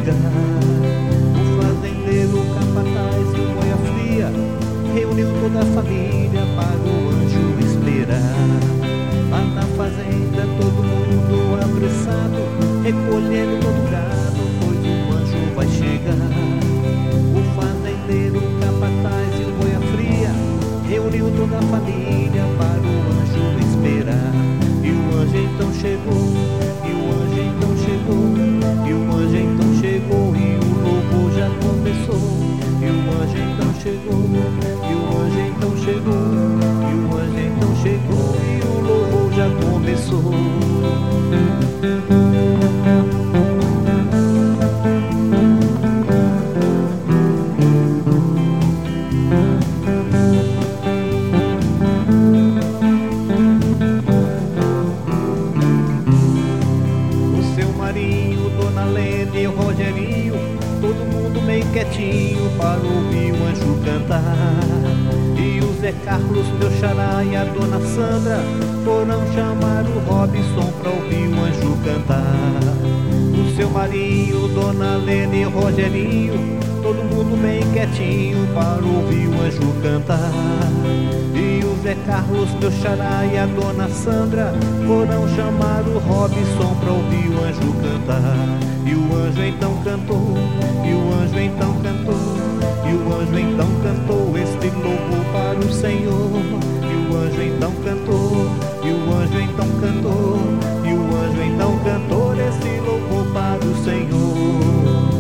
chegar. O fazendeiro, o capataz e o boia fria reuniu toda a família para o anjo esperar. Lá na fazenda todo mundo apressado, recolhendo todo o gado, pois o anjo vai chegar. O fazendeiro, o capataz e o boia fria reuniu toda a família para o anjo esperar. E o anjo então chegou, e o anjo então chegou, e o anjo então chegou, e o louvor já começou. E o anjo então chegou, e o anjo então chegou, e o anjo então chegou, e o louvor já começou. Quietinho para ouvir o anjo cantar. E o Zé Carlos, meu xará, e a dona Sandra foram chamar o Robson para ouvir o anjo cantar. O seu Marinho, dona Lene e o Rogerinho, todo mundo bem quietinho para ouvir o anjo cantar. E o Zé Carlos, meu xará, e a dona Sandra foram chamar o Robson para ouvir o anjo cantar. E o anjo então cantou, e o anjo então cantou, e o anjo então cantou este louvor para o Senhor. E o anjo então cantou, e o anjo então cantou, e o anjo então cantou este louvor para o Senhor.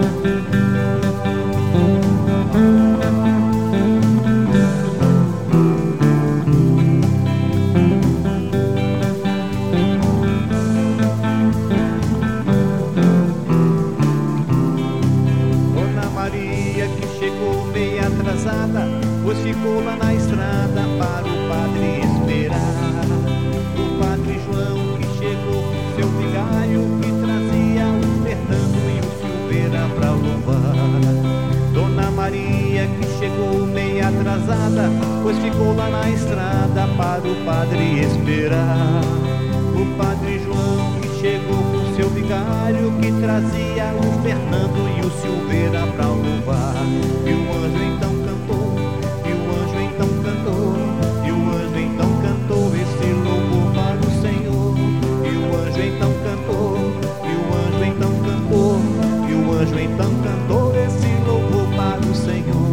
Pois ficou lá na estrada para o padre esperar. O padre João que chegou com seu vigário, que trazia o Fernando e o Silveira pra louvar. Dona Maria que chegou meio atrasada, pois ficou lá na estrada para o padre esperar. O padre João que chegou com seu vigário, que trazia o Fernando e o Silveira pra louvar. E o anjo então cantou, e o anjo então cantou, e o anjo então cantou esse louvor para o Senhor. E o anjo então cantou, e o anjo então cantou, e o anjo então cantou esse louvor para o Senhor.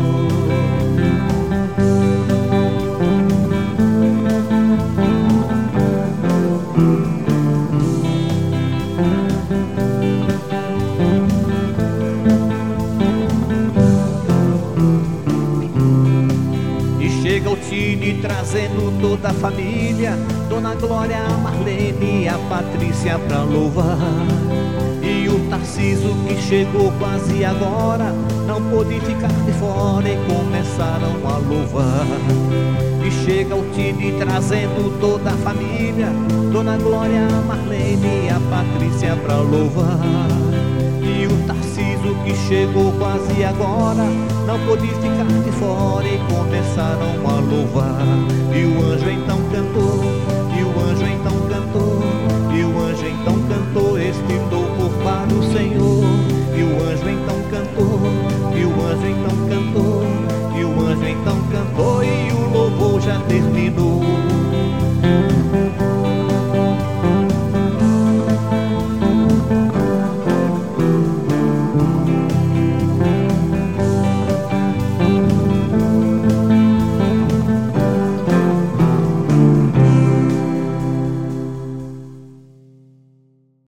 Trazendo toda a família, Dona Glória, a Marlene e a Patrícia pra louvar. E o Tarciso que chegou quase agora não pôde ficar de fora e começaram a louvar. E chega o Tine trazendo toda a família, Dona Glória, a Marlene e a Patrícia pra louvar. E o Tarciso que chegou quase agora não pôde ficar de fora e começaram a louvar. E o anjo então cantou, e o anjo então cantou, e o anjo então cantou este louvor para o Senhor.